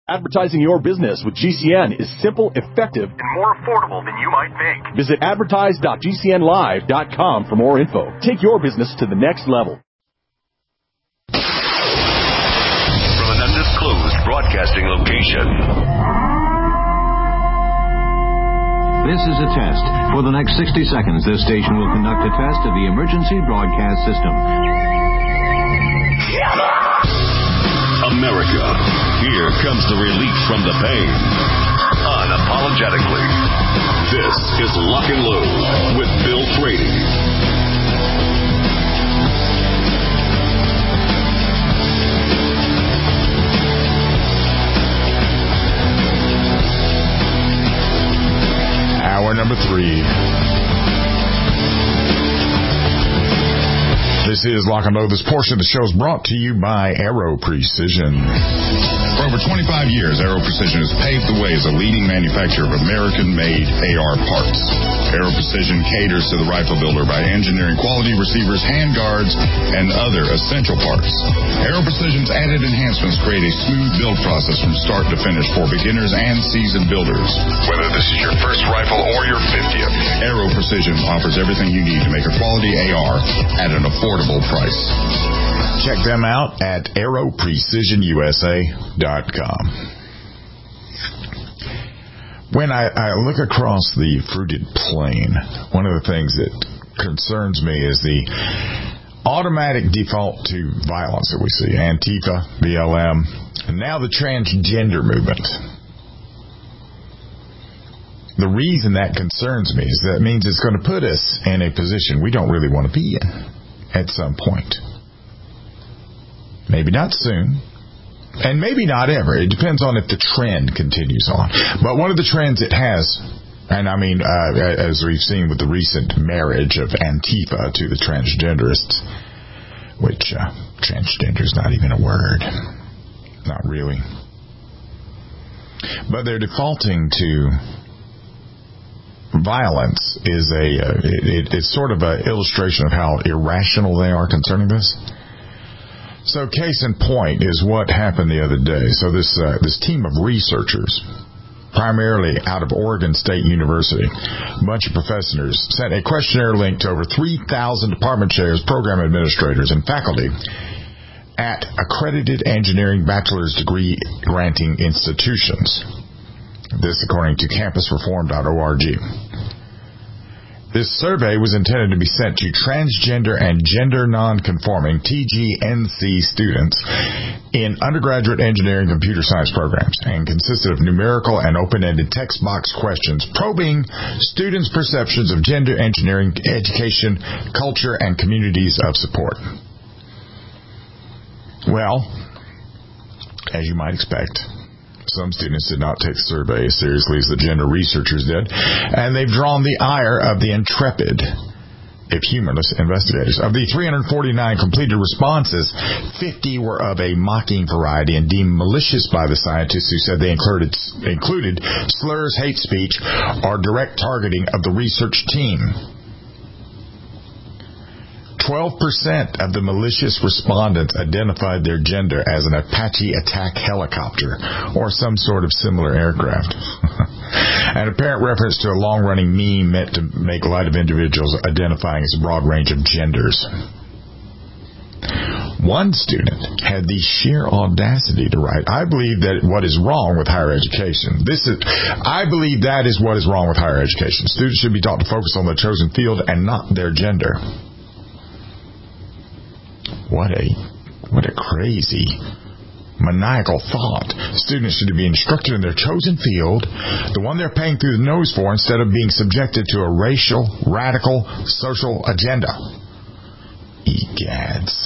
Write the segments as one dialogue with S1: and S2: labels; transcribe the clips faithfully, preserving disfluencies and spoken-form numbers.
S1: Advertising your business with G C N is simple, effective,
S2: and more affordable than you might think.
S1: Visit advertise dot g c n live dot com for more info. Take your business to the next level.
S2: From an undisclosed broadcasting location.
S3: This is a test. For the next sixty seconds, this station will conduct a test of the emergency broadcast system.
S2: America, here comes the relief from the pain. Unapologetically. This is Lock and Load with Bill Frady.
S4: Hour number three. This is Lock and Load. This portion of the show is brought to you by Aero Precision. For over twenty-five years, Aero Precision has paved the way as a leading manufacturer of American-made A R parts. Aero Precision caters to the rifle builder by engineering quality receivers, handguards, and other essential parts. Aero Precision's added enhancements create a smooth build process from start to finish for beginners and seasoned builders. Whether this is your first rifle or your fiftieth, Aero Precision offers everything you need to make a quality A R at an affordable price. Check them out at aero precision u s a dot com. When I, I look across the fruited plain, one of the things that concerns me is the automatic default to violence that we see. Antifa, B L M, and now the transgender movement. The reason that concerns me is that it means it's going to put us in a position we don't really want to be in at some point. Maybe not soon, and maybe not ever. It depends on if the trend continues on. But one of the trends it has, and I mean, uh, as we've seen with the recent marriage of Antifa to the transgenderists, which uh, transgender is not even a word. Not really. But they're defaulting to violence is a uh, it, it's sort of an illustration of how irrational they are concerning this. So case in point is what happened the other day. So this uh, this team of researchers, primarily out of Oregon State University, a bunch of professors, sent a questionnaire link to over three thousand department chairs, program administrators, and faculty at accredited engineering bachelor's degree granting institutions. This according to campus reform dot org. This survey was intended to be sent to transgender and gender nonconforming T G N C students in undergraduate engineering computer science programs and consisted of numerical and open-ended text box questions probing students' perceptions of gender, engineering, education, culture, and communities of support. Well, as you might expect, some students did not take the survey as seriously as the gender researchers did, and they've drawn the ire of the intrepid, if humorless, investigators. Of the three hundred forty-nine completed responses, fifty were of a mocking variety and deemed malicious by the scientists who said they included, included slurs, hate speech, or direct targeting of the research team. twelve percent of the malicious respondents identified their gender as an Apache attack helicopter or some sort of similar aircraft. An apparent reference to a long-running meme meant to make light of individuals identifying as a broad range of genders. One student had the sheer audacity to write, I believe that what is wrong with higher education. This is, I believe that is what is wrong with higher education. Students should be taught to focus on the chosen field and not their gender. What a, what a crazy, maniacal thought. Students should be instructed in their chosen field, the one they're paying through the nose for, instead of being subjected to a racial, radical, social agenda. Egads.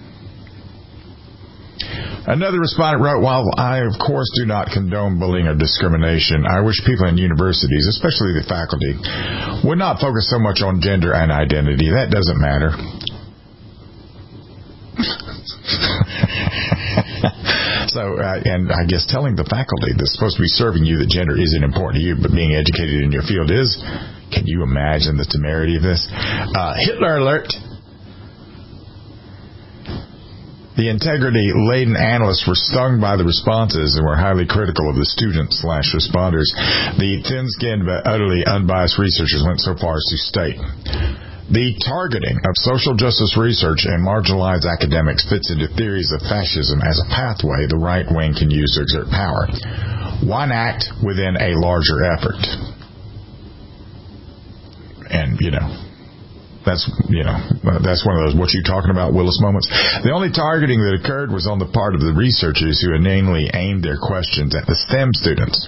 S4: Another respondent wrote, while I, of course, do not condone bullying or discrimination, I wish people in universities, especially the faculty, would not focus so much on gender and identity. That doesn't matter. So, uh, and I guess telling the faculty that's supposed to be serving you that gender isn't important to you, but being educated in your field is, can you imagine the temerity of this? Uh, Hitler alert. The integrity-laden analysts were stung by the responses and were highly critical of the students slash responders. The thin-skinned but utterly unbiased researchers went so far as to state, the targeting of social justice research and marginalized academics fits into theories of fascism as a pathway the right wing can use to exert power. One act within a larger effort. And, you know, that's, you know, that's one of those what you talking about, Willis moments. The only targeting that occurred was on the part of the researchers who inanely aimed their questions at the STEM students.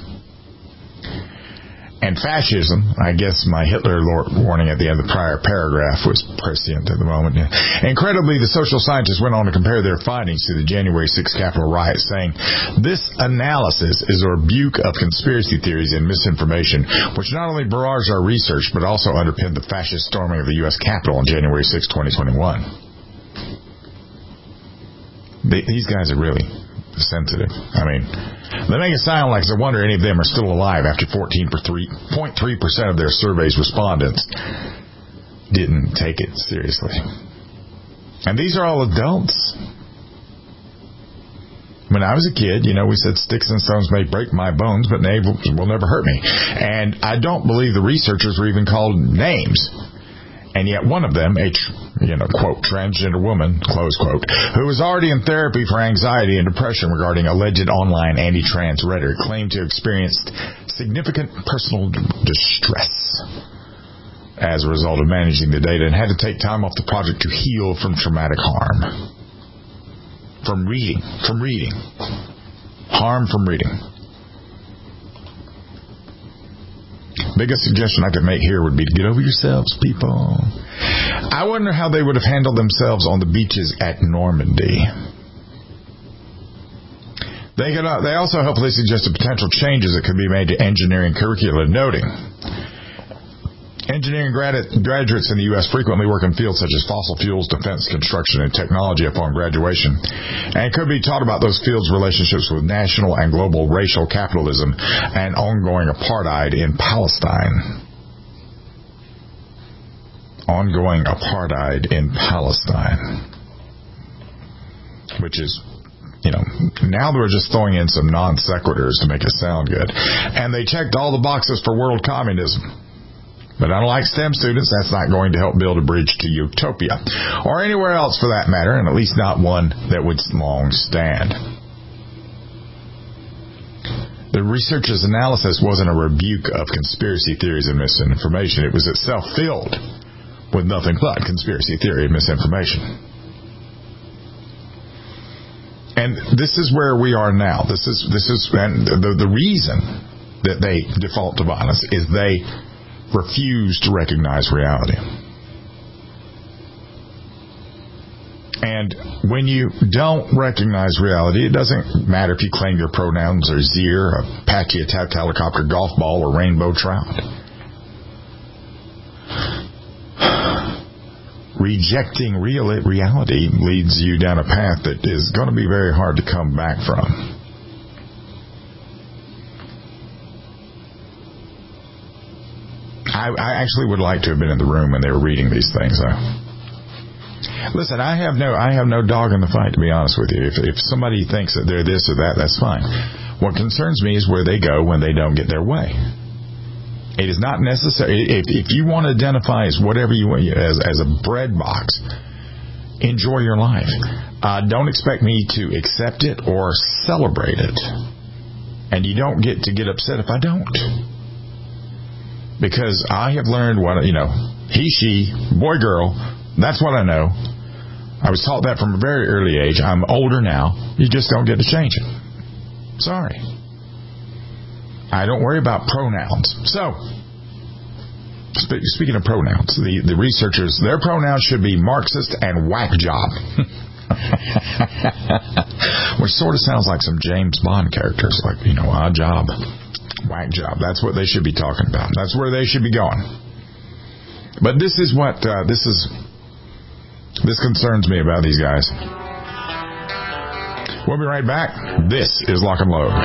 S4: And fascism, I guess my Hitler warning at the end of the prior paragraph was prescient at the moment. Incredibly, the social scientists went on to compare their findings to the January sixth Capitol riot, saying, this analysis is a rebuke of conspiracy theories and misinformation, which not only berags our research, but also underpinned the fascist storming of the U S Capitol on January sixth, twenty twenty-one. They, these guys are really sensitive. I mean, they make it sound like it's a wonder any of them are still alive after fourteen point three percent of their survey's respondents didn't take it seriously. And these are all adults. When I was a kid, you know, we said sticks and stones may break my bones, but they will never hurt me. And I don't believe the researchers were even called names. And yet one of them, a, you know, quote, transgender woman, close quote, who was already in therapy for anxiety and depression regarding alleged online anti-trans rhetoric, claimed to have experienced significant personal distress as a result of managing the data and had to take time off the project to heal from traumatic harm. From reading. From reading. Harm from reading. Biggest suggestion I could make here would be to get over yourselves, people. I wonder how they would have handled themselves on the beaches at Normandy. They could, they also helpfully suggested potential changes that could be made to engineering curricula, noting engineering grad- graduates in the U S frequently work in fields such as fossil fuels, defense, construction, and technology upon graduation, and could be taught about those fields' relationships with national and global racial capitalism and ongoing apartheid in Palestine. Ongoing apartheid in Palestine. Which is, you know, now they're just throwing in some non sequiturs to make it sound good. And they checked all the boxes for world communism. But unlike STEM students, that's not going to help build a bridge to utopia, or anywhere else for that matter, and at least not one that would long stand. The researchers' analysis wasn't a rebuke of conspiracy theories and misinformation. It was itself filled with nothing but conspiracy theory and misinformation. And this is where we are now. This is this is and the, the reason that they default to violence is they refuse to recognize reality. And when you don't recognize reality, it doesn't matter if you claim your pronouns are Zier, Apache attack helicopter, golf ball, or rainbow trout. Rejecting real reality leads you down a path that is going to be very hard to come back from. I, I actually would like to have been in the room when they were reading these things, though. Listen, I have no, I have no dog in the fight, to be honest with you. If, if somebody thinks that they're this or that, that's fine. What concerns me is where they go when they don't get their way. It is not necessary. If, if you want to identify as whatever you want, as, as a bread box, enjoy your life. Uh, don't expect me to accept it or celebrate it. And you don't get to get upset if I don't. Because I have learned what, you know, he, she, boy, girl, that's what I know. I was taught that from a very early age. I'm older now. You just don't get to change it. Sorry. I don't worry about pronouns. So, spe- speaking of pronouns, the, the researchers, their pronouns should be Marxist and whack job. Which sort of sounds like some James Bond characters, like, you know, odd job. Whack job. That's what they should be talking about. That's where they should be going. But this is what uh, this is. This concerns me about these guys. We'll be right back. This is Lock and Load.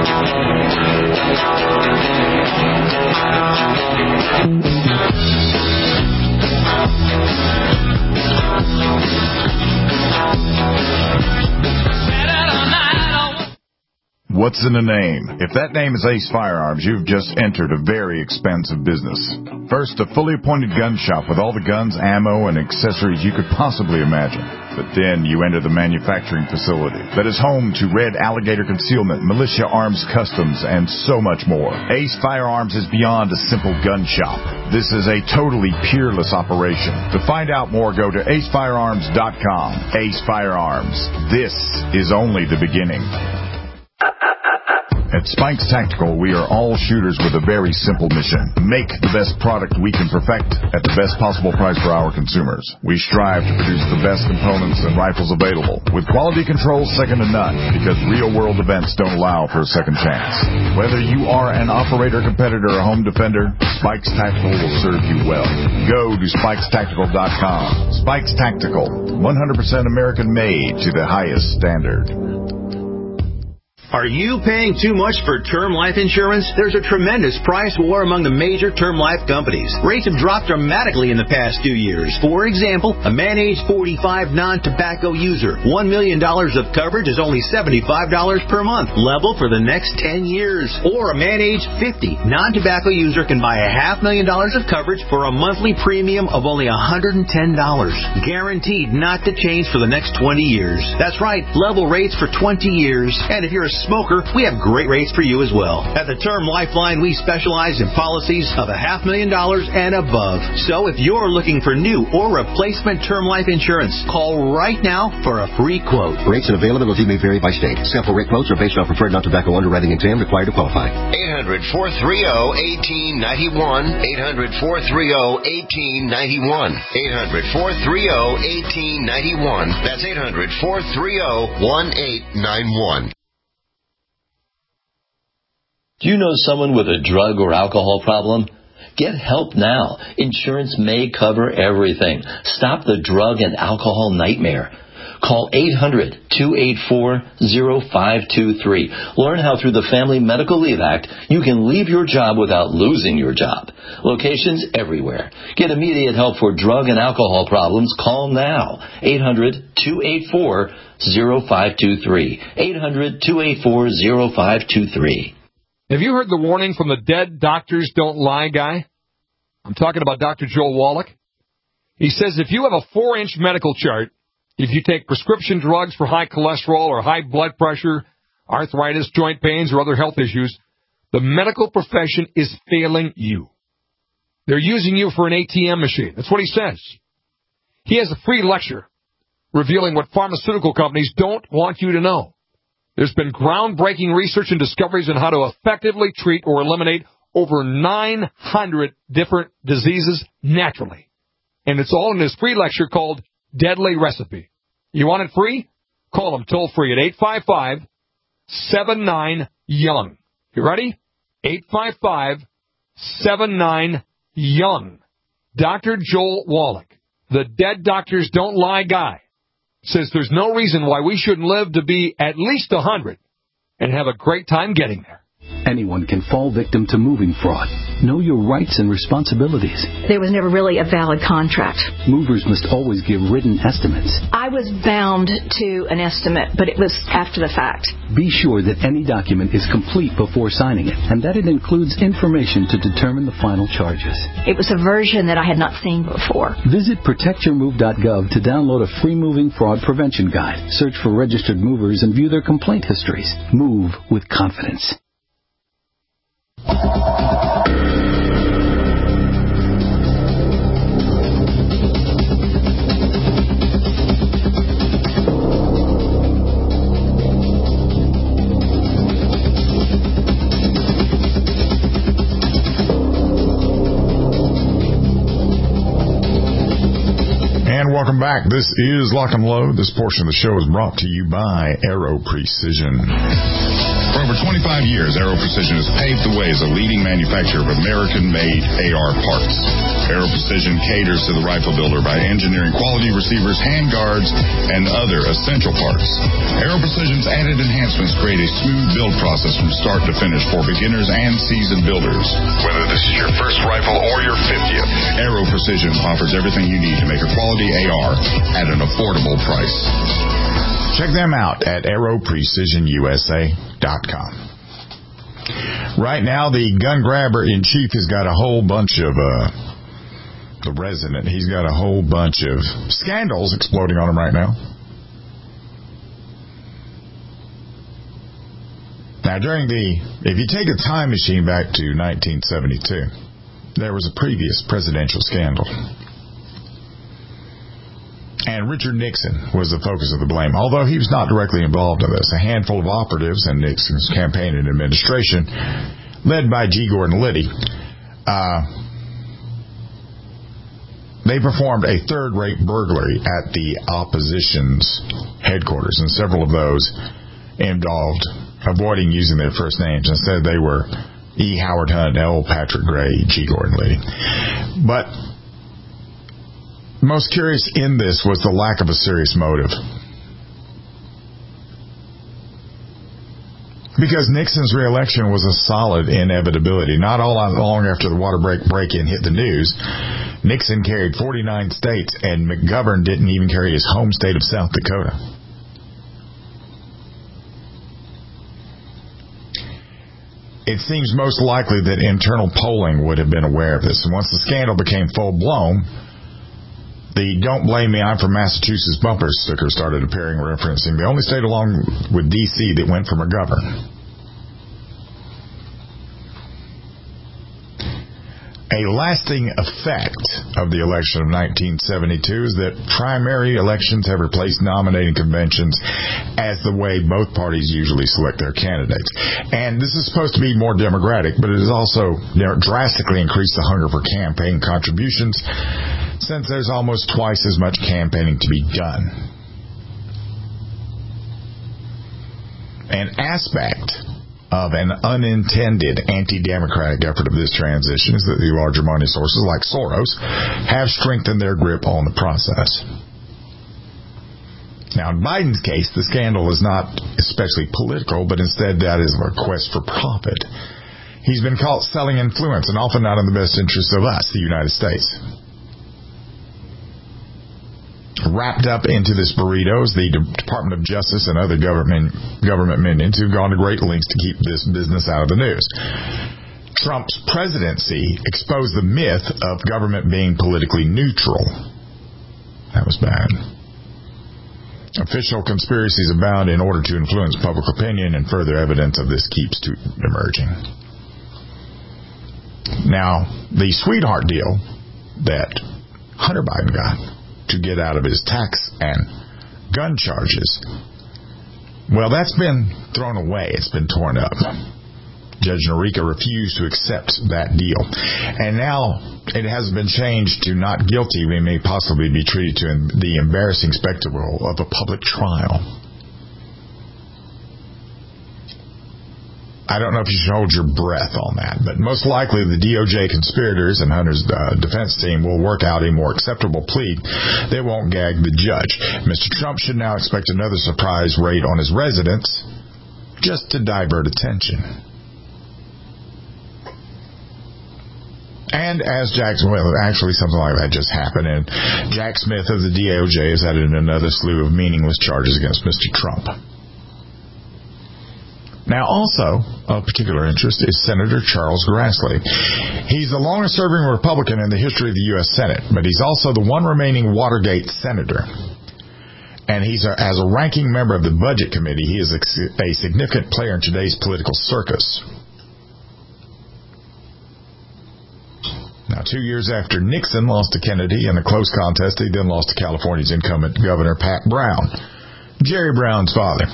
S4: What's in a name? If that name is Ace Firearms, you've just entered a very expansive business. First, a fully appointed gun shop with all the guns, ammo, and accessories you could possibly imagine. But then you enter the manufacturing facility that is home to Red Alligator Concealment, Militia Arms Customs, and so much more. Ace Firearms is beyond a simple gun shop. This is a totally peerless operation. To find out more, go to ace firearms dot com. Ace Firearms. This is only the beginning. At Spikes Tactical, we are all shooters with a very simple mission. Make the best product we can perfect at the best possible price for our consumers. We strive to produce the best components and rifles available, with quality control second to none, because real-world events don't allow for a second chance. Whether you are an operator, competitor, or home defender, Spikes Tactical will serve you well. Go to spikes tactical dot com. Spikes Tactical, one hundred percent American-made to the highest standard.
S5: Are you paying too much for term life insurance? There's a tremendous price war among the major term life companies. Rates have dropped dramatically in the past two years. For example, a man age forty-five non-tobacco user, one million dollars of coverage is only seventy-five dollars per month, level for the next ten years. Or a man age fifty non-tobacco user can buy a half million dollars of coverage for a monthly premium of only one hundred ten dollars. Guaranteed not to change for the next twenty years. That's right, level rates for twenty years. And if you're a smoker, we have great rates for you as well. At the Term Lifeline, we specialize in policies of a half million dollars and above. So if you're looking for new or replacement term life insurance, call right now for a free quote.
S6: Rates and availability may vary by state. Sample rate quotes are based on preferred non-tobacco underwriting exam required to qualify.
S7: eight hundred, four three zero, one eight nine one. eight hundred, four three zero, one eight nine one. eight hundred, four three zero, one eight nine one. That's eight hundred, four three zero, one eight nine one.
S8: Do you know someone with a drug or alcohol problem? Get help now. Insurance may cover everything. Stop the drug and alcohol nightmare. Call eight hundred, two eight four, zero five two three. Learn how through the Family Medical Leave Act you can leave your job without losing your job. Locations everywhere. Get immediate help for drug and alcohol problems. Call now. eight hundred, two eight four, zero five two three. eight hundred, two eight four, zero five two three.
S9: Have you heard the warning from the Dead Doctors Don't Lie guy? I'm talking about Doctor Joel Wallach. He says if you have a four-inch medical chart, if you take prescription drugs for high cholesterol or high blood pressure, arthritis, joint pains, or other health issues, the medical profession is failing you. They're using you for an A T M machine. That's what he says. He has a free lecture revealing what pharmaceutical companies don't want you to know. There's been groundbreaking research and discoveries on how to effectively treat or eliminate over nine hundred different diseases naturally. And it's all in this free lecture called Deadly Recipe. You want it free? Call them toll free at eight five five, seven nine, young. You ready? eight five five, seven nine, young. Doctor Joel Wallach, the Dead Doctors Don't Lie guy, says there's no reason why we shouldn't live to be at least one hundred and have a great time getting there.
S10: Anyone can fall victim to moving fraud. Know your rights and responsibilities.
S11: There was never really a valid contract.
S10: Movers must always give written estimates.
S11: I was bound to an estimate, but it was after the fact.
S10: Be sure that any document is complete before signing it, and that it includes information to determine the final charges.
S11: It was a version that I had not seen before.
S10: Visit protect your move dot gov to download a free moving fraud prevention guide. Search for registered movers and view their complaint histories. Move with confidence.
S4: And welcome back. This is Lock and Load. This portion of the show is brought to you by Aero Precision. For over twenty-five years, Aero Precision has paved the way as a leading manufacturer of American-made A R parts. Aero Precision caters to the rifle builder by engineering quality receivers, handguards, and other essential parts. Aero Precision's added enhancements create a smooth build process from start to finish for beginners and seasoned builders. Whether this is your first rifle or your fiftieth, Aero Precision offers everything you need to make a quality A R at an affordable price. Check them out at aero precision u s a dot com. Right now, the gun grabber in chief has got a whole bunch of, uh, the resident, he's got a whole bunch of scandals exploding on him right now. Now, during the, if you take a time machine back to nineteen seventy-two, there was a previous presidential scandal. And Richard Nixon was the focus of the blame. Although he was not directly involved in this, a handful of operatives in Nixon's campaign and administration, led by G. Gordon Liddy, uh, they performed a third-rate burglary at the opposition's headquarters, and several of those involved avoiding using their first names. Instead, they were E. Howard Hunt, L. Patrick Gray, G. Gordon Liddy. But most curious in this was the lack of a serious motive. Because Nixon's reelection was a solid inevitability. Not all long after the water break break-in hit the news, Nixon carried forty-nine states, and McGovern didn't even carry his home state of South Dakota. It seems most likely that internal polling would have been aware of this. And once the scandal became full-blown, the "Don't Blame Me, I'm from Massachusetts" bumper sticker started appearing, referencing the only state along with D C that went for McGovern. A lasting effect of the election of nineteen seventy-two is that primary elections have replaced nominating conventions as the way both parties usually select their candidates. And this is supposed to be more democratic, but it has also drastically increased the hunger for campaign contributions, since there's almost twice as much campaigning to be done. An aspect of an unintended anti-democratic effort of this transition is that the larger money sources like Soros have strengthened their grip on the process. Now, in Biden's case, the scandal is not especially political, but instead that is a quest for profit. He's been caught selling influence, and often not in the best interests of us, the United States. Wrapped up into this burrito is the Department of Justice and other government government minions who've gone to great lengths to keep this business out of the news. Trump's presidency exposed the myth of government being politically neutral. That was bad. Official conspiracies abound in order to influence public opinion, and further evidence of this keeps to emerging. Now, the sweetheart deal that Hunter Biden got to get out of his tax and gun charges, well, that's been thrown away. It's been torn up. Judge Norica refused to accept that deal. And now it has been changed to not guilty. We may possibly be treated to the embarrassing spectacle of a public trial. I don't know if you should hold your breath on that, but most likely the D O J conspirators and Hunter's uh, defense team will work out a more acceptable plea that won't gag the judge. Mister Trump should now expect another surprise raid on his residence just to divert attention. And as Jack, well, actually something like that just happened, and Jack Smith of the D O J has added another slew of meaningless charges against Mister Trump. Now, also of particular interest is Senator Charles Grassley. He's the longest-serving Republican in the history of the U S Senate, but he's also the one remaining Watergate senator. And he's a, as a ranking member of the Budget Committee, he is a, a significant player in today's political circus. Now, two years after Nixon lost to Kennedy in a close contest, he then lost to California's incumbent Governor Pat Brown, Jerry Brown's father.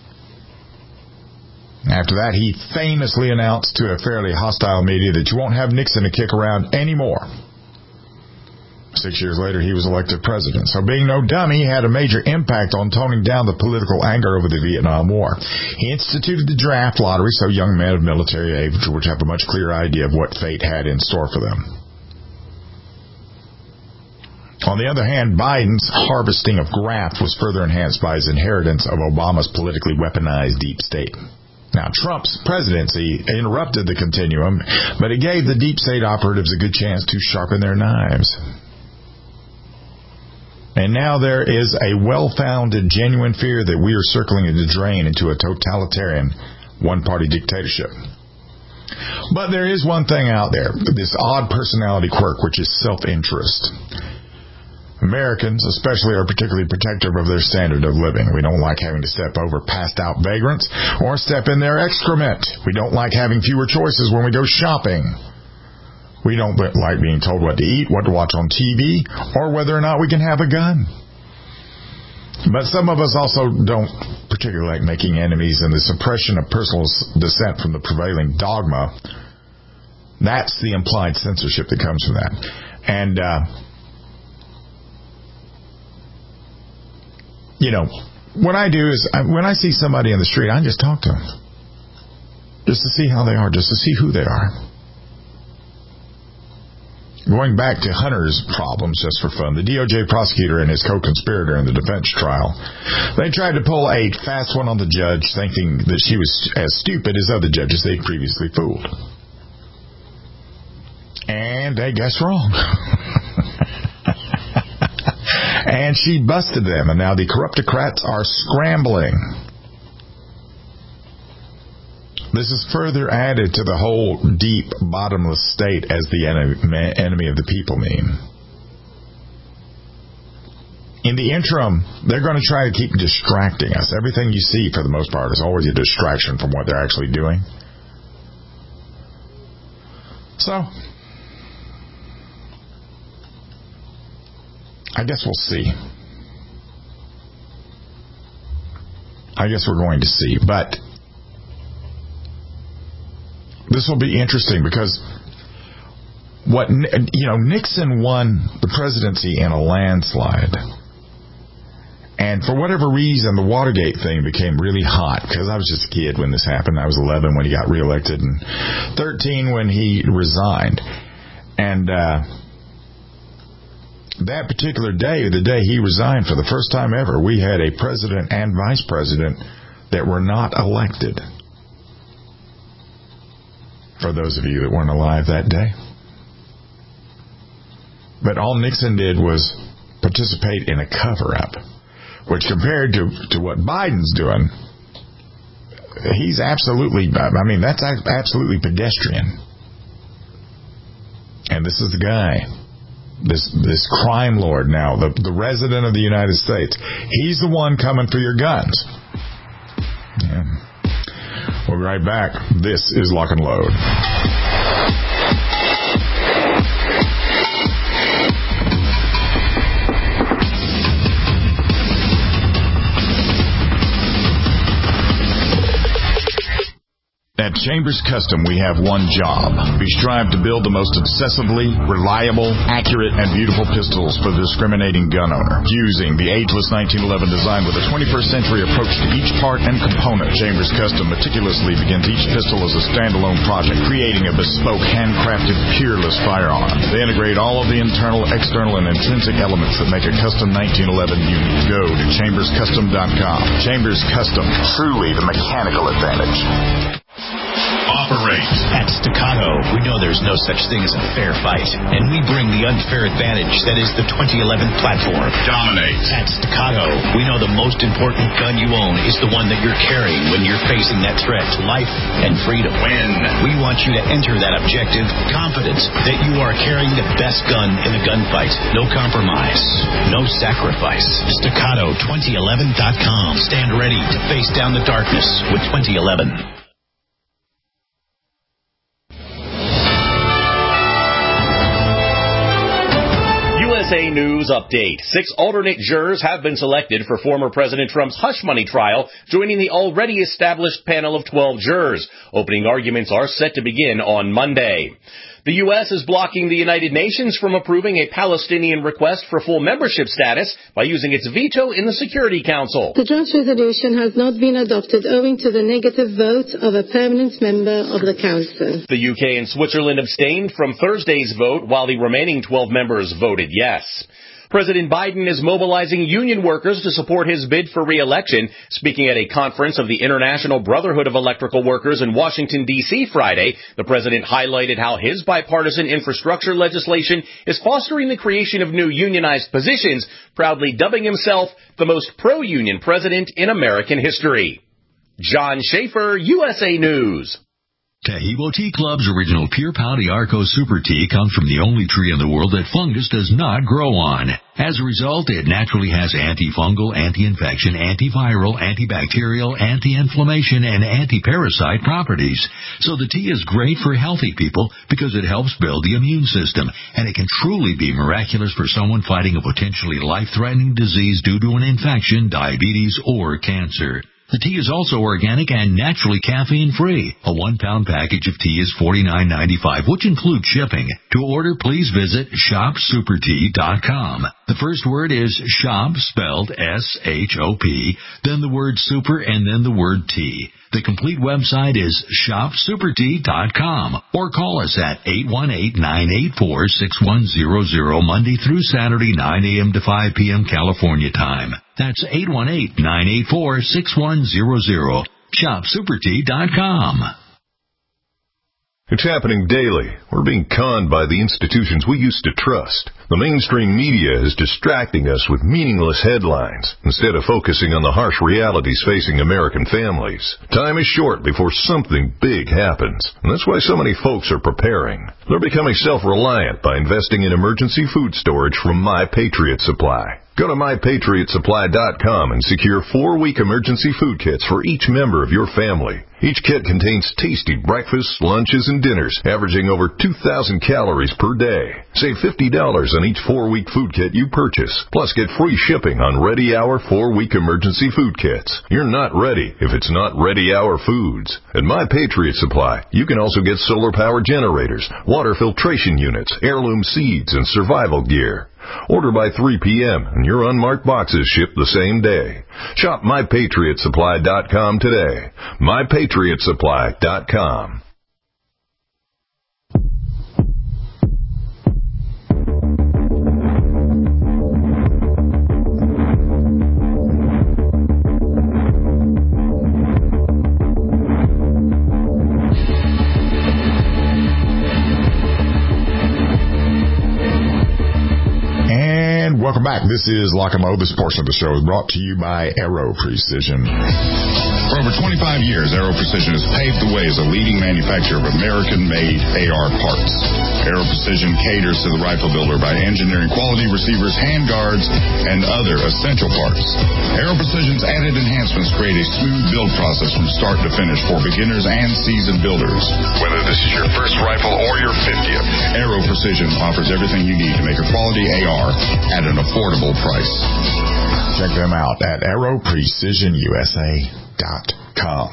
S4: After that, he famously announced to a fairly hostile media that you won't have Nixon to kick around anymore. Six years later, he was elected president. So being no dummy, he had a major impact on toning down the political anger over the Vietnam War. He instituted the draft lottery so young men of military age would have a much clearer idea of what fate had in store for them. On the other hand, Biden's harvesting of graft was further enhanced by his inheritance of Obama's politically weaponized deep state. Now, Trump's presidency interrupted the continuum, but it gave the deep state operatives a good chance to sharpen their knives. And now there is a well-founded, genuine fear that we are circling the drain into a totalitarian, one-party dictatorship. But there is one thing out there, this odd personality quirk, which is self-interest. Americans, especially, are particularly protective of their standard of living. We don't like having to step over passed-out vagrants or step in their excrement. We don't like having fewer choices when we go shopping. We don't like being told what to eat, what to watch on T V, or whether or not we can have a gun. But some of us also don't particularly like making enemies, and the suppression of personal dissent from the prevailing dogma, that's the implied censorship that comes from that. And, uh, you know, what I do is, when I see somebody in the street, I just talk to them. Just to see how they are, just to see who they are. Going back to Hunter's problems, just for fun, the D O J prosecutor and his co-conspirator in the defense trial, they tried to pull a fast one on the judge, thinking that she was as stupid as other judges they'd previously fooled. And they guessed wrong. And she busted them, and now the corruptocrats are scrambling. This is further added to the whole deep, bottomless state as the enemy of the people meme. In the interim, they're going to try to keep distracting us. Everything you see, for the most part, is always a distraction from what they're actually doing. So, I guess we'll see. I guess we're going to see. But this will be interesting because what, you know, Nixon won the presidency in a landslide. And for whatever reason, the Watergate thing became really hot because I was just a kid when this happened. I was eleven when he got reelected and thirteen when he resigned. And, uh, that particular day, the day he resigned, for the first time ever, we had a president and vice president that were not elected. For those of you that weren't alive that day. But all Nixon did was participate in a cover-up, which compared to, to what Biden's doing, he's absolutely, I mean, that's absolutely pedestrian. And this is the guy. This this crime lord now, the, the resident of the United States. He's the one coming for your guns. Yeah. We'll be right back. This is Lock and Load. At Chambers Custom, we have one job. We strive to build the most obsessively reliable, accurate, and beautiful pistols for the discriminating gun owner. Using the ageless nineteen eleven design with a twenty-first century approach to each part and component, Chambers Custom meticulously begins each pistol as a standalone project, creating a bespoke, handcrafted, peerless firearm. They integrate all of the internal, external, and intrinsic elements that make a custom nineteen eleven unique. Go to chambers custom dot com. Chambers Custom, truly the mechanical advantage.
S12: Operate. At Staccato, we know there's no such thing as a fair fight, and we bring the unfair advantage that is the twenty eleven platform. Dominate. At Staccato, we know the most important gun you own is the one that you're carrying when you're facing that threat to life and freedom. Win. We want you to enter that objective confident that you are carrying the best gun in the gunfight. No compromise. No sacrifice. Staccato twenty eleven dot com. Stand ready to face down the darkness with twenty eleven.
S13: U S A News Update. Six alternate jurors have been selected for former President Trump's hush money trial, joining the already established panel of twelve jurors. Opening arguments are set to begin on Monday. The U S is blocking the United Nations from approving a Palestinian request for full membership status by using its veto in the Security Council.
S14: The draft resolution has not been adopted owing to the negative vote of a permanent member of the Council.
S13: The U K and Switzerland abstained from Thursday's vote, while the remaining twelve members voted yes. President Biden is mobilizing union workers to support his bid for re-election. Speaking at a conference of the International Brotherhood of Electrical Workers in Washington, D C Friday, the president highlighted how his bipartisan infrastructure legislation is fostering the creation of new unionized positions, proudly dubbing himself the most pro-union president in American history. John Schaefer, U S A News.
S15: Tahibo Tea Club's original Pure Pau Arco Super Tea comes from the only tree in the world that fungus does not grow on. As a result, it naturally has antifungal, anti-infection, antiviral, antibacterial, anti-inflammation, and anti-parasite properties. So the tea is great for healthy people because it helps build the immune system, and it can truly be miraculous for someone fighting a potentially life-threatening disease due to an infection, diabetes, or cancer. The tea is also organic and naturally caffeine-free. A one-pound package of tea is forty-nine ninety-five, which includes shipping. To order, please visit shop super tea dot com. The first word is shop, spelled S H O P, then the word super, and then the word tea. The complete website is shop super tea dot com, or call us at eight one eight, nine eight four, six one zero zero Monday through Saturday, nine a.m. to five p.m. California time. That's eight one eight, nine eight four, six one zero zero. shop super tea dot com.
S16: It's happening daily. We're being conned by the institutions we used to trust. The mainstream media is distracting us with meaningless headlines instead of focusing on the harsh realities facing American families. Time is short before something big happens, and that's why so many folks are preparing. They're becoming self-reliant by investing in emergency food storage from My Patriot Supply. Go to my patriot supply dot com and secure four-week emergency food kits for each member of your family. Each kit contains tasty breakfasts, lunches, and dinners, averaging over two thousand calories per day. Save fifty dollars on each four-week food kit you purchase. Plus, get free shipping on Ready Hour four-week emergency food kits. You're not ready if it's not Ready Hour foods. At My Patriot Supply, you can also get solar power generators, water filtration units, heirloom seeds, and survival gear. Order by three p.m. and your unmarked boxes ship the same day. Shop my patriot supply dot com today. my patriot supply dot com.
S4: Welcome back. This is Lock and Load. This portion of the show is brought to you by Aero Precision. For over twenty-five years, Aero Precision has paved the way as a leading manufacturer of American-made A R parts. Aero Precision caters to the rifle builder by engineering quality receivers, handguards, and other essential parts. Aero Precision's added enhancements create a smooth build process from start to finish for beginners and seasoned builders. Whether this is your first rifle or your fiftieth, Aero Precision offers everything you need to make a quality A R at an affordable price. Check them out at aero precision u s a dot com.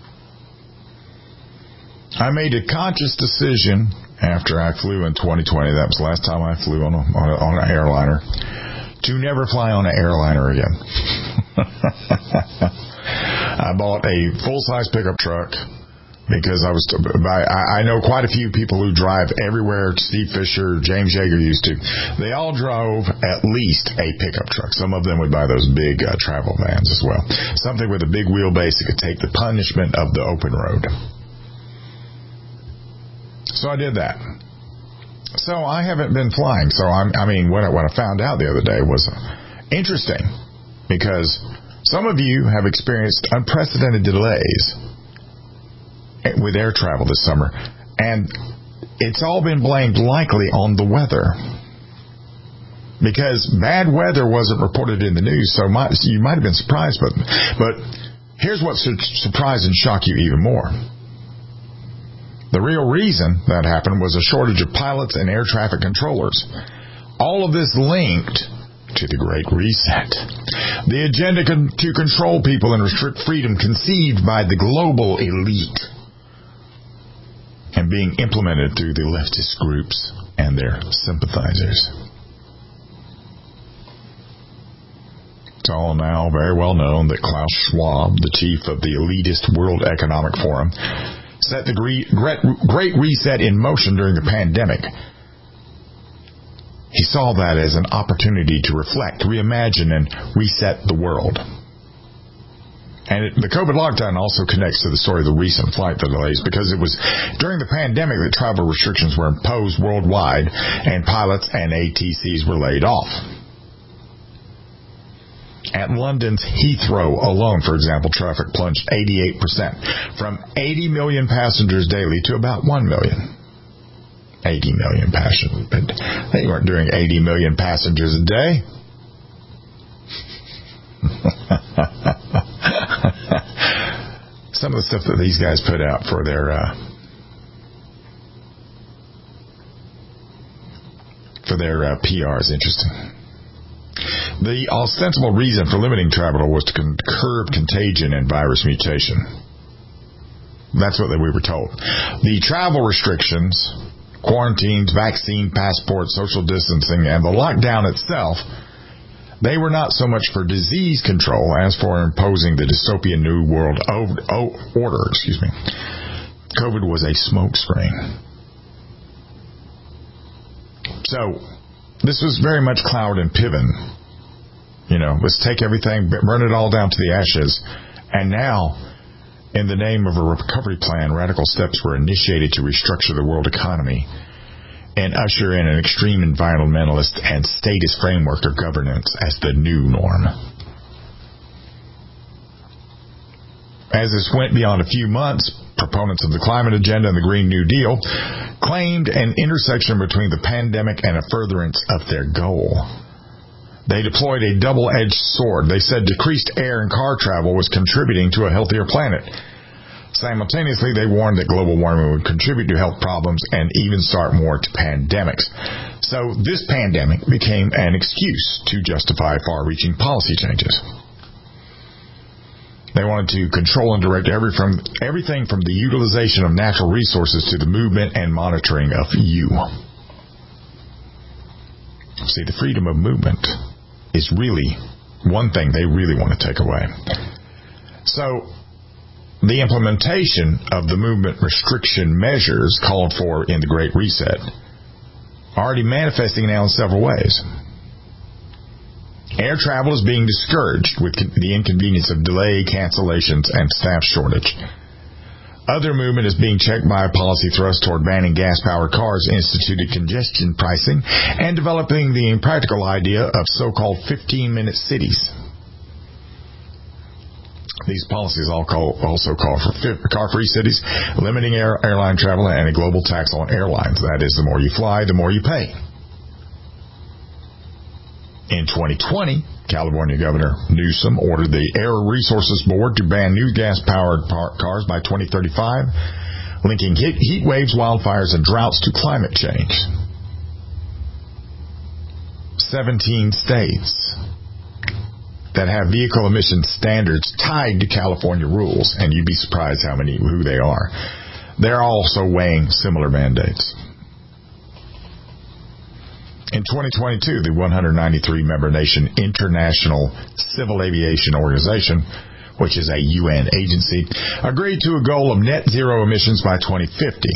S4: I made a conscious decision after I flew in twenty twenty, that was the last time I flew on, a, on, a, on an airliner, to never fly on an airliner again. I bought a full-size pickup truck because I was, I, I know quite a few people who drive everywhere. Steve Fisher, James Yeager used to. They all drove at least a pickup truck. Some of them would buy those big uh, travel vans as well. Something with a big wheelbase that could take the punishment of the open road. So I did that. So I haven't been flying. So I'm, I mean, what I, what I found out the other day was interesting because some of you have experienced unprecedented delays with air travel this summer, and it's all been blamed likely on the weather because bad weather wasn't reported in the news, so might, you might have been surprised, but but here's what should surprise and shock you even more. The real reason that happened was a shortage of pilots and air traffic controllers. All of this linked to the Great Reset, the agenda to control people and restrict freedom conceived by the global elite. and being implemented through the leftist groups and their sympathizers. It's all now very well known that Klaus Schwab, the chief of the elitist World Economic Forum, set the Great Reset in motion during the pandemic. He saw that as an opportunity to reflect, reimagine, and reset the world. And it, the COVID lockdown also connects to the story of the recent flight delays, because it was during the pandemic that travel restrictions were imposed worldwide and pilots and A T Cs were laid off. At London's Heathrow alone, for example, traffic plunged eighty-eight percent, from eighty million passengers daily to about one million. eighty million passengers, but they weren't doing eighty million passengers a day. Some of the stuff that these guys put out for their uh, for their uh, P R is interesting. The ostensible reason for limiting travel was to con- curb contagion and virus mutation. That's what we were told. The travel restrictions, quarantines, vaccine passports, social distancing, and the lockdown itself, they were not so much for disease control as for imposing the dystopian New World Order. Excuse me. COVID was a smokescreen. So, this was very much Cloward and Piven. You know, let's take everything, burn it all down to the ashes. And now, in the name of a recovery plan, radical steps were initiated to restructure the world economy and usher in an extreme environmentalist and statist framework of governance as the new norm. As this went beyond a few months, proponents of the climate agenda and the Green New Deal claimed an intersection between the pandemic and a furtherance of their goal. They deployed a double-edged sword. They said decreased air and car travel was contributing to a healthier planet. Simultaneously, they warned that global warming would contribute to health problems and even start more to pandemics. So this pandemic became an excuse to justify far-reaching policy changes. They wanted to control and direct every from, everything from the utilization of natural resources to the movement and monitoring of you. See, the freedom of movement is really one thing they really want to take away. So, the implementation of the movement restriction measures called for in the Great Reset are already manifesting now in several ways. Air travel is being discouraged with the inconvenience of delay, cancellations, and staff shortage. Other movement is being checked by a policy thrust toward banning gas-powered cars, instituted congestion pricing, and developing the impractical idea of so-called fifteen-minute cities. These policies all call, also call for car-free cities, limiting air, airline travel, and a global tax on airlines. That is, the more you fly, the more you pay. In twenty twenty, California Governor Newsom ordered the Air Resources Board to ban new gas-powered cars by twenty thirty-five, linking heat, heat waves, wildfires, and droughts to climate change. seventeen states that have vehicle emission standards tied to California rules, and you'd be surprised how many, who they are. They're also weighing similar mandates. In twenty twenty-two, the one hundred ninety-three member nation International Civil Aviation Organization, which is a U N agency, agreed to a goal of net zero emissions by twenty fifty.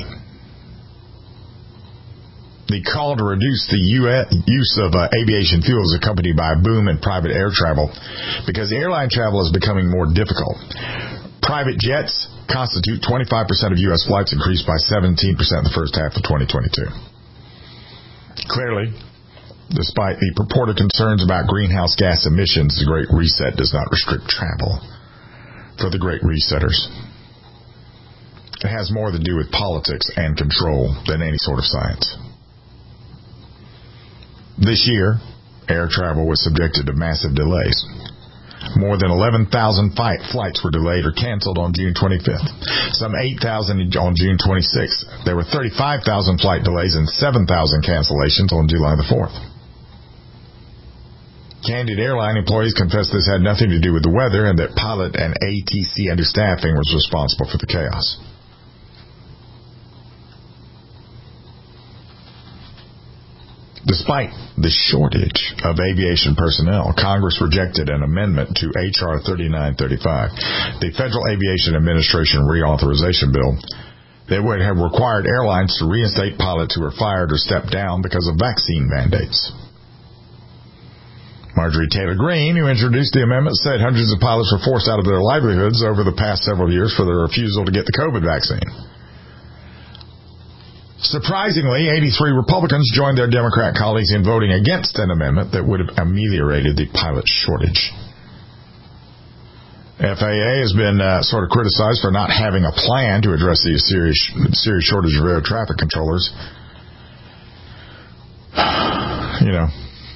S4: The call to reduce the use of uh, aviation fuel is accompanied by a boom in private air travel because airline travel is becoming more difficult. Private jets constitute twenty-five percent of U S flights, increased by seventeen percent in the first half of twenty twenty-two. Clearly, despite the purported concerns about greenhouse gas emissions, the Great Reset does not restrict travel for the Great Resetters. It has more to do with politics and control than any sort of science. This year, air travel was subjected to massive delays. More than eleven thousand flights were delayed or canceled on June twenty-fifth. Some eight thousand on June twenty-sixth. There were thirty-five thousand flight delays and seven thousand cancellations on July the fourth. Candid Airline employees confessed this had nothing to do with the weather and that pilot and A T C understaffing was responsible for the chaos. Despite the shortage of aviation personnel, Congress rejected an amendment to H R thirty-nine thirty-five, the Federal Aviation Administration Reauthorization Bill, that would have required airlines to reinstate pilots who were fired or stepped down because of vaccine mandates. Marjorie Taylor Greene, who introduced the amendment, said hundreds of pilots were forced out of their livelihoods over the past several years for their refusal to get the COVID vaccine. Surprisingly, eighty-three Republicans joined their Democrat colleagues in voting against an amendment that would have ameliorated the pilot shortage. F A A has been uh, sort of criticized for not having a plan to address the serious, serious shortage of air traffic controllers. You know,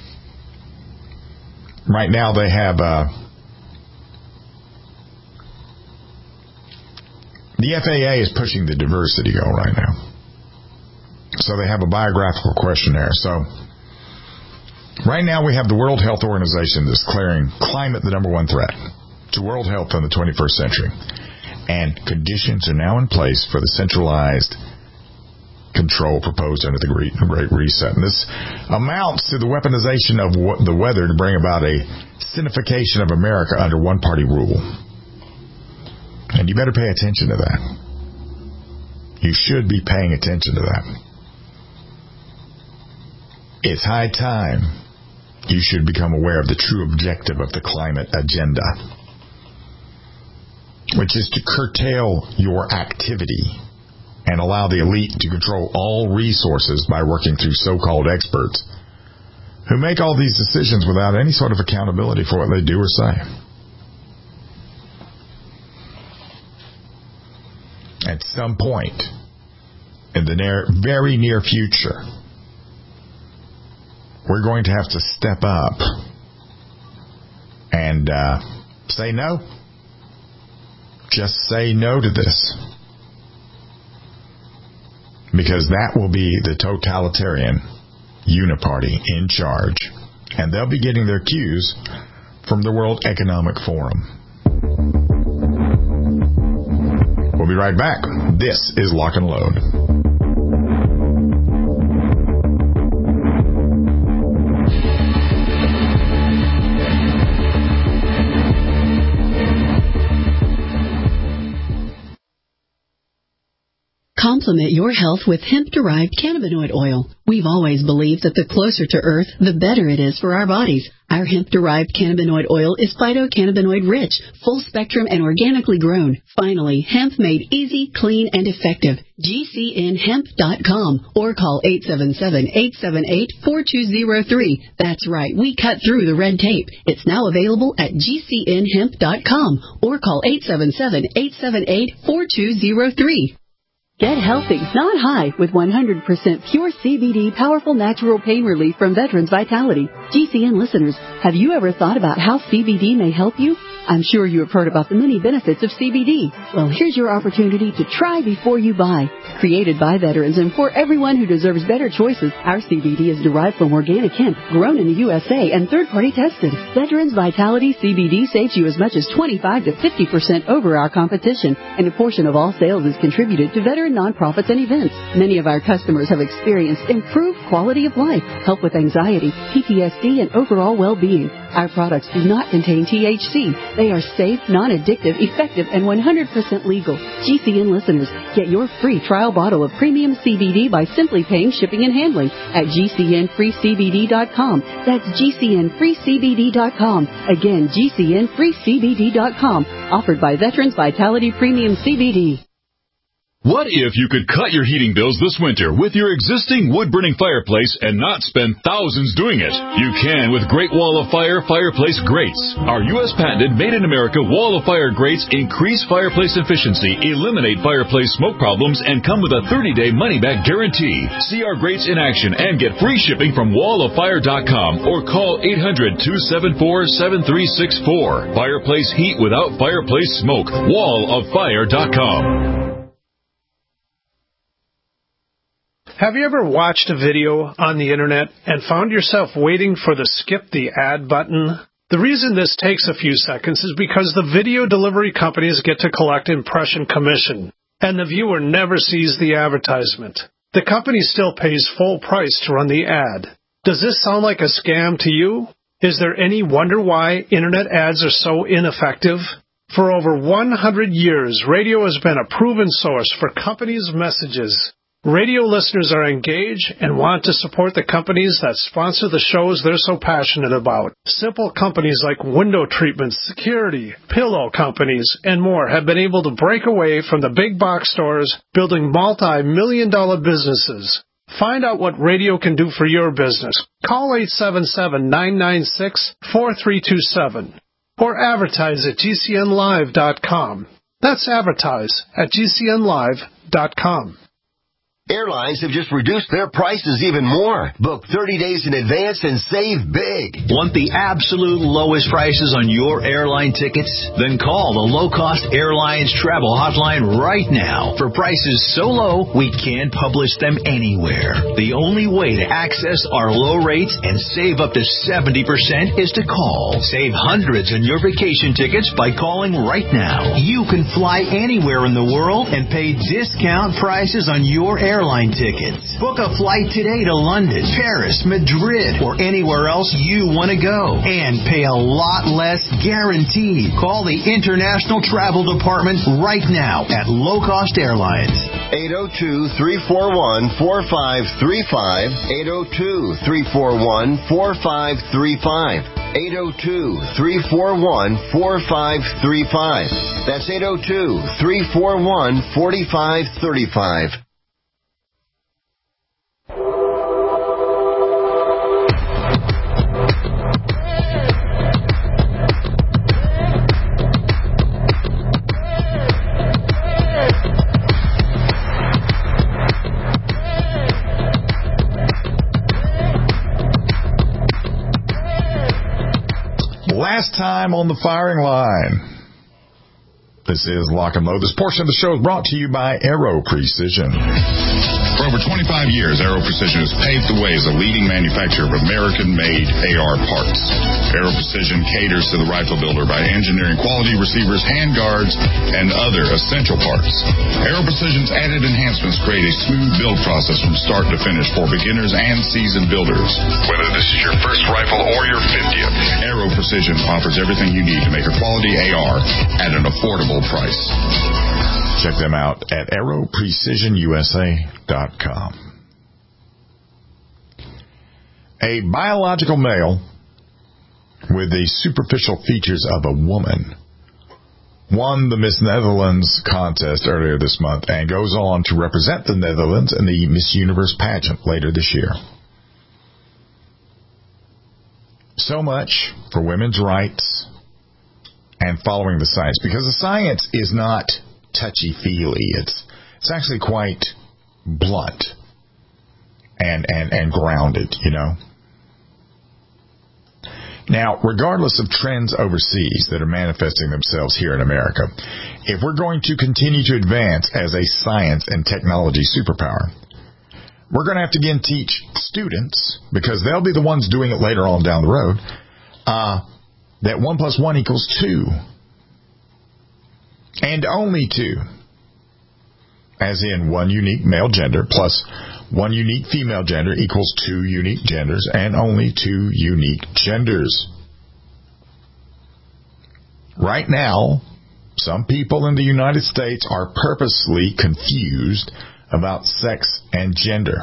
S4: right now they have uh, the F A A is pushing the diversity goal right now. So they have a biographical questionnaire. So right now we have the World Health Organization that's declaring climate the number one threat to world health in the twenty-first century. And conditions are now in place for the centralized control proposed under the Great Reset. And this amounts to the weaponization of the weather to bring about a sinification of America under one-party rule. And you better pay attention to that. You should be paying attention to that. It's high time you should become aware of the true objective of the climate agenda, which is to curtail your activity and allow the elite to control all resources by working through so-called experts who make all these decisions without any sort of accountability for what they do or say. At some point in the near, very near future, we're going to have to step up and uh, say no. Just say no to this. Because that will be the totalitarian uniparty in charge. And they'll be getting their cues from the World Economic Forum. We'll be right back. This is Lock and Load.
S17: Complement your health with hemp-derived cannabinoid oil. We've always believed that the closer to Earth, the better it is for our bodies. Our hemp-derived cannabinoid oil is phytocannabinoid-rich, full-spectrum, and organically grown. Finally, hemp made easy, clean, and effective. G C N hemp dot com or call eight seven seven, eight seven eight, four two zero three. That's right, we cut through the red tape. It's now available at G C N hemp dot com or call eight seven seven, eight seven eight, four two zero three. Get healthy, not high, with one hundred percent pure C B D powerful natural pain relief from Veterans Vitality. G C N listeners, have you ever thought about how C B D may help you? I'm sure you have heard about the many benefits of C B D. Well, here's your opportunity to try before you buy. Created by veterans and for everyone who deserves better choices, our C B D is derived from organic hemp, grown in the U S A and third-party tested. Veterans Vitality C B D saves you as much as twenty-five to fifty percent over our competition, and a portion of all sales is contributed to veteran nonprofits and events. Many of our customers have experienced improved quality of life, help with anxiety, P T S D, and overall well-being. Our products do not contain T H C. They are safe, non-addictive, effective, and one hundred percent legal. G C N listeners, get your free trial bottle of premium C B D by simply paying shipping and handling at G C N free C B D dot com. That's G C N free C B D dot com. Again, G C N free C B D dot com. Offered by Veterans Vitality Premium C B D.
S18: What if you could cut your heating bills this winter with your existing wood-burning fireplace and not spend thousands doing it? You can with Great Wall of Fire Fireplace Grates. Our U S patented made-in-America Wall of Fire grates increase fireplace efficiency, eliminate fireplace smoke problems, and come with a thirty-day money-back guarantee. See our grates in action and get free shipping from wall of fire dot com or call eight hundred, two seven four, seven three six four. Fireplace heat without fireplace smoke. wall of fire dot com.
S19: Have you ever watched a video on the internet and found yourself waiting for the skip the ad button? The reason this takes a few seconds is because the video delivery companies get to collect impression commission, and the viewer never sees the advertisement. The company still pays full price to run the ad. Does this sound like a scam to you? Is there any wonder why Internet ads are so ineffective? For over one hundred years, radio has been a proven source for companies' messages. Radio listeners are engaged and want to support the companies that sponsor the shows they're so passionate about. Simple companies like window treatments, security, pillow companies, and more have been able to break away from the big box stores, building multi-million dollar businesses. Find out what radio can do for your business. Call eight seven seven, nine nine six, four three two seven or advertise at G C N live dot com. That's advertise at G C N live dot com.
S7: Airlines have just reduced their prices even more. Book thirty days in advance and save big.
S12: Want the absolute lowest prices on your airline tickets? Then call the Low Cost Airlines Travel Hotline right now for prices so low we can't publish them anywhere. The only way to access our low rates and save up to seventy percent is to call. Save hundreds on your vacation tickets by calling right now. You can fly anywhere in the world and pay discount prices on your airline Airline tickets. Book a flight today to London, Paris, Madrid, or anywhere else you want to go and pay a lot less guaranteed. Call the International Travel Department right now at Low Cost Airlines.
S7: eight oh two, three four one, four five three five, eight oh two, three four one, four five three five, eight oh two, three four one, four five three five. That's eight oh two, three four one, four five three five.
S4: Last time on the firing line. This is Lock and Load. This portion of the show is brought to you by Aero Precision. For over twenty-five years, Aero Precision has paved the way as a leading manufacturer of American-made A R parts. Aero Precision caters to the rifle builder by engineering quality receivers, handguards, and other essential parts. Aero Precision's added enhancements create a smooth build process from start to finish for beginners and seasoned builders. Whether this is your first rifle or your fiftieth, Aero Precision offers everything you need to make a quality A R at an affordable price. Check them out at aero precision u s a dot com. A biological male with the superficial features of a woman won the Miss Netherlands contest earlier this month and goes on to represent the Netherlands in the Miss Universe pageant later this year. So much for women's rights and following the science, because the science is not touchy-feely. It's it's actually quite blunt and, and, and grounded, you know. Now, regardless of trends overseas that are manifesting themselves here in America, if we're going to continue to advance as a science and technology superpower, we're going to have to again teach students, because they'll be the ones doing it later on down the road, uh, that one plus one equals two. And only two. As in one unique male gender plus one unique female gender equals two unique genders, and only two unique genders. Right now, some people in the United States are purposely confused about sex and gender.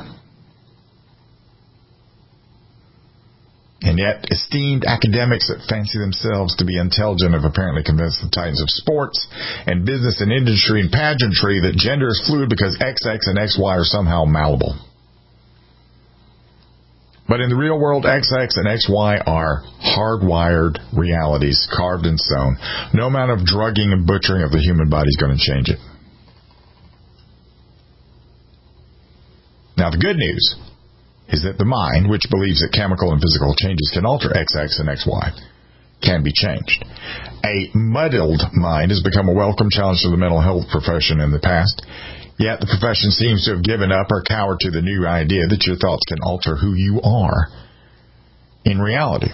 S4: And yet, esteemed academics that fancy themselves to be intelligent have apparently convinced the titans of sports and business and industry and pageantry that gender is fluid because X X and X Y are somehow malleable. But in the real world, X X and X Y are hardwired realities, carved in stone. No amount of drugging and butchering of the human body is going to change it. Now, the good news is that the mind, which believes that chemical and physical changes can alter X X and X Y, can be changed. A muddled mind has become a welcome challenge to the mental health profession in the past, yet the profession seems to have given up or cowered to the new idea that your thoughts can alter who you are in reality.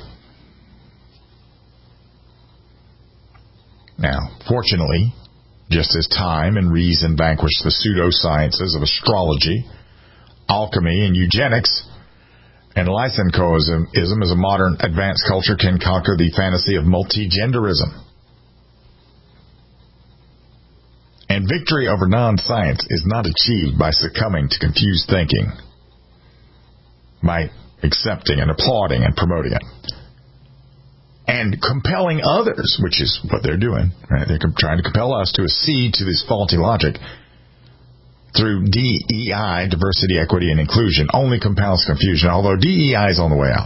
S4: Now, fortunately, just as time and reason vanquish the pseudosciences of astrology, alchemy, and eugenics, And Lysenkoism is a modern advanced culture can conquer the fantasy of multigenderism. And victory over non-science is not achieved by succumbing to confused thinking, by accepting and applauding and promoting it, and compelling others, which is what they're doing. Right? They're trying to compel us to accede to this faulty logic through D E I, diversity, equity, and inclusion, only compounds confusion, although D E I is on the way out.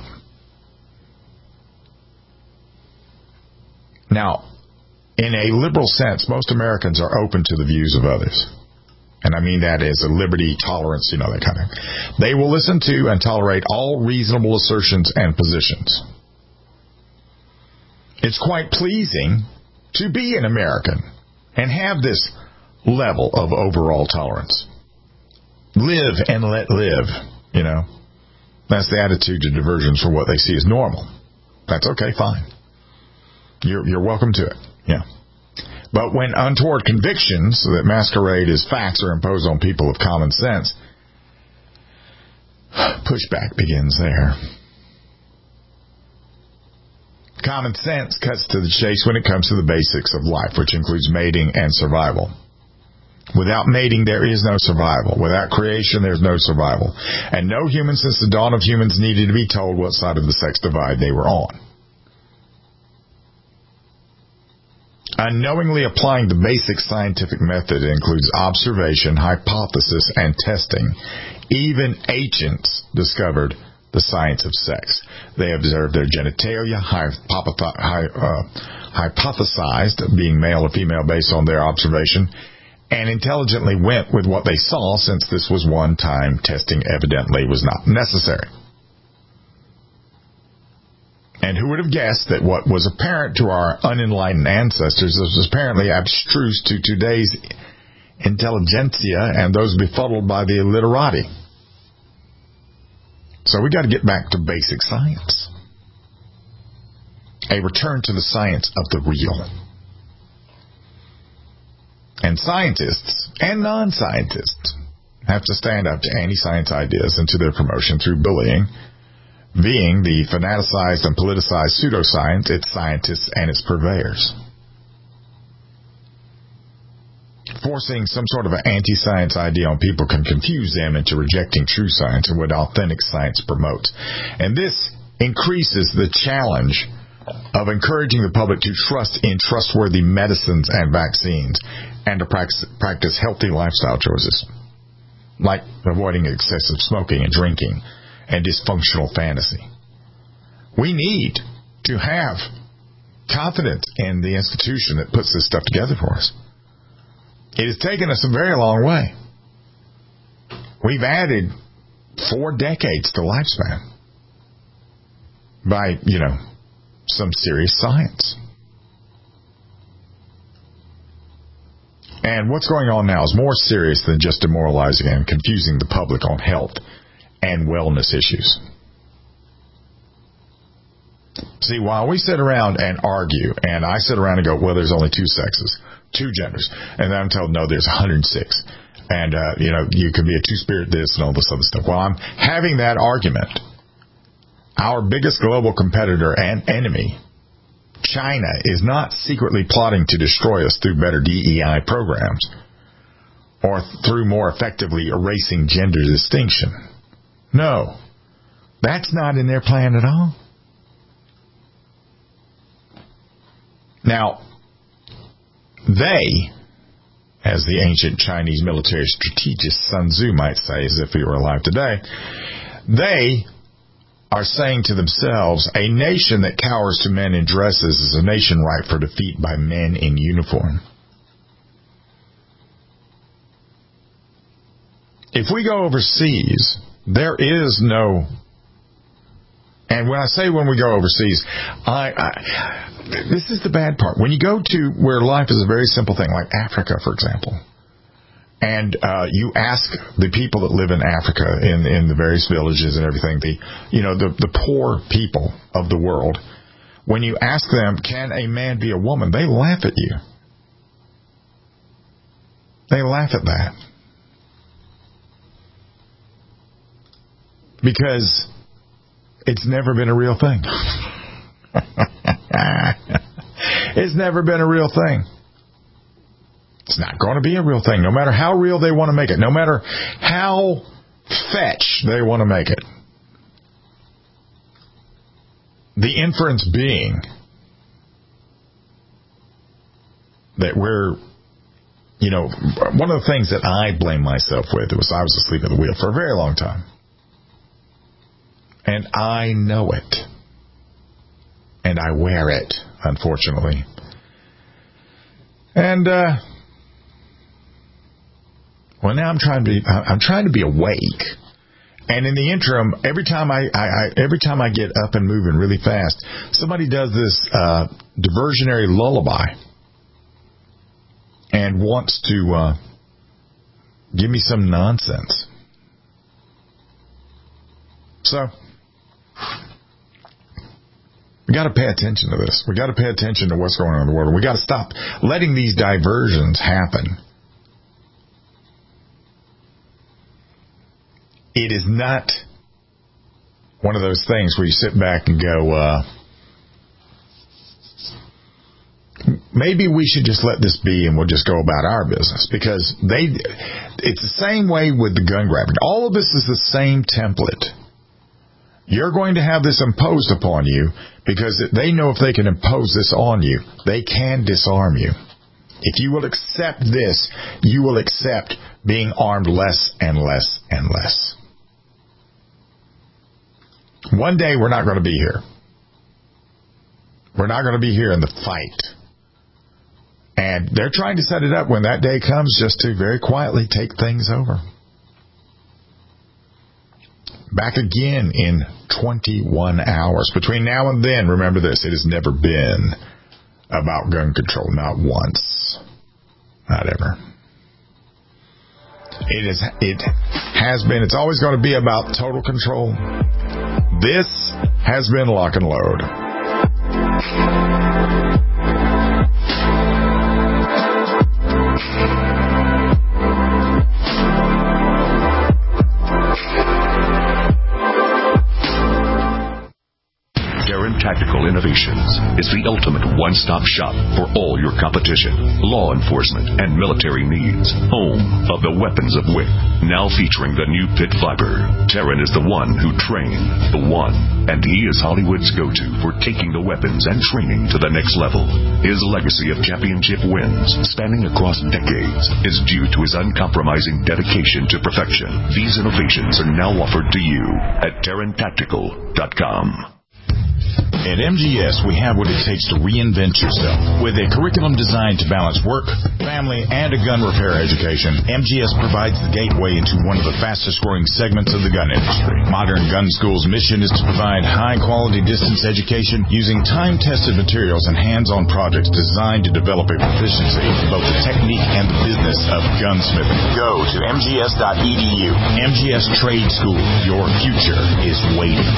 S4: Now, in a liberal sense, most Americans are open to the views of others. And I mean that as a liberty, tolerance, you know, that kind of thing. They will listen to and tolerate all reasonable assertions and positions. It's quite pleasing to be an American and have this level of overall tolerance. Live and let live, you know. That's the attitude to diversions for what they see as normal. That's okay, fine. You're, you're welcome to it, yeah. But when untoward convictions that masquerade as facts are imposed on people of common sense, pushback begins there. Common sense cuts to the chase when it comes to the basics of life, which includes mating and survival. Without mating, there is no survival. Without creation, there's no survival. And no human since the dawn of humans needed to be told what side of the sex divide they were on. Unknowingly applying the basic scientific method includes observation, hypothesis, and testing. Even ancients discovered the science of sex. They observed their genitalia, hypothesized being male or female based on their observation, and intelligently went with what they saw, since this was one time testing evidently was not necessary. And who would have guessed that what was apparent to our unenlightened ancestors was apparently abstruse to today's intelligentsia and those befuddled by the illiterati? So we got to get back to basic science. A return to the science of the real. And scientists and non-scientists have to stand up to anti-science ideas and to their promotion through bullying, being the fanaticized and politicized pseudoscience, its scientists and its purveyors. Forcing some sort of an anti-science idea on people can confuse them into rejecting true science and what authentic science promotes. And this increases the challenge of encouraging the public to trust in trustworthy medicines and vaccines and to practice, practice healthy lifestyle choices, like avoiding excessive smoking and drinking and dysfunctional fantasy. We need to have confidence in the institution that puts this stuff together for us. It has taken us a very long way. We've added four decades to lifespan by, you know, some serious science. And what's going on now is more serious than just demoralizing and confusing the public on health and wellness issues. See, while we sit around and argue, and I sit around and go, well, there's only two sexes, two genders, and then I'm told, no, there's one hundred six, and, uh, you know, you can be a two-spirit this and all this other stuff. Well, I'm having that argument. Our biggest global competitor and enemy, China, is not secretly plotting to destroy us through better D E I programs or through more effectively erasing gender distinction. No, that's not in their plan at all. Now, they, as the ancient Chinese military strategist Sun Tzu might say, as if he were alive today, they are saying to themselves, a nation that cowers to men in dresses is a nation ripe for defeat by men in uniform. If we go overseas, there is no, and when I say when we go overseas, I, I this is the bad part. When you go to where life is a very simple thing, like Africa, for example, and uh, you ask the people that live in Africa, in, in the various villages and everything, the you know the, the poor people of the world, when you ask them, can a man be a woman, they laugh at you. They laugh at that. Because it's never been a real thing. It's never been a real thing. It's not going to be a real thing, no matter how real they want to make it, no matter how fetch they want to make it. The inference being that we're, you know, one of the things that I blame myself with was I was asleep at the wheel for a very long time. And I know it. And I wear it, unfortunately. And, uh, well, now I'm trying to be, I'm trying to be awake. And in the interim, every time I, I, I every time I get up and moving really fast, somebody does this uh, diversionary lullaby and wants to uh, give me some nonsense. So we got to pay attention to this. We got to pay attention to what's going on in the world. We got to stop letting these diversions happen. It is not one of those things where you sit back and go, uh, maybe we should just let this be and we'll just go about our business. Because they, it's the same way with the gun grabbing. All of this is the same template. You're going to have this imposed upon you because they know if they can impose this on you, they can disarm you. If you will accept this, you will accept being armed less and less and less. One day we're not going to be here. We're not going to be here in the fight. And they're trying to set it up when that day comes just to very quietly take things over. Back again in twenty-one hours. Between now and then, remember this, it has never been about gun control. Not once. Not ever. It is. It has been. It's always going to be about total control. This has been Lock and Load.
S2: Tactical Innovations is the ultimate one-stop shop for all your competition, law enforcement, and military needs. Home of the weapons of W I C. Now featuring the new Pit Viper. Terran is the one who trained the one, and he is Hollywood's go-to for taking the weapons and training to the next level. His legacy of championship wins, spanning across decades, is due to his uncompromising dedication to perfection. These innovations are now offered to you at Terran Tactical dot com.
S4: At M G S, we have what it takes to reinvent yourself. With a curriculum designed to balance work, family, and a gun repair education, M G S provides the gateway into one of the fastest-growing segments of the gun industry. Modern Gun School's mission is to provide high-quality distance education using time-tested materials and hands-on projects designed to develop a proficiency in both the technique and the business of gunsmithing. Go to M G S dot E D U. M G S Trade School. Your future is waiting.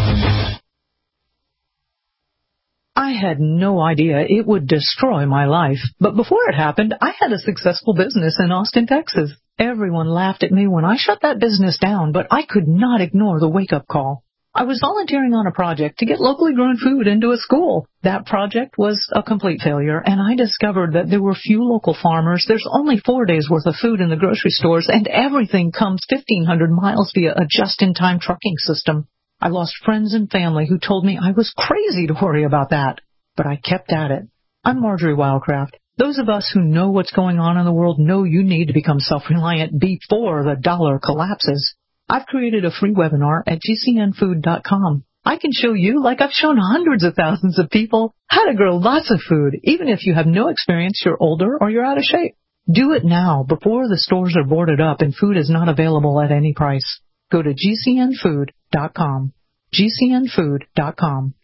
S20: I had no idea it would destroy my life, but before it happened, I had a successful business in Austin, Texas. Everyone laughed at me when I shut that business down, but I could not ignore the wake-up call. I was volunteering on a project to get locally grown food into a school. That project was a complete failure, and I discovered that there were few local farmers, there's only four days' worth of food in the grocery stores, and everything comes fifteen hundred miles via a just-in-time trucking system. I lost friends and family who told me I was crazy to worry about that, but I kept at it. I'm Marjorie Wildcraft. Those of us who know what's going on in the world know you need to become self-reliant before the dollar collapses. I've created a free webinar at G C N food dot com. I can show you, like I've shown hundreds of thousands of people, how to grow lots of food, even if you have no experience, you're older, or you're out of shape. Do it now, before the stores are boarded up and food is not available at any price. Go to G C N food dot com. G C N food dot com.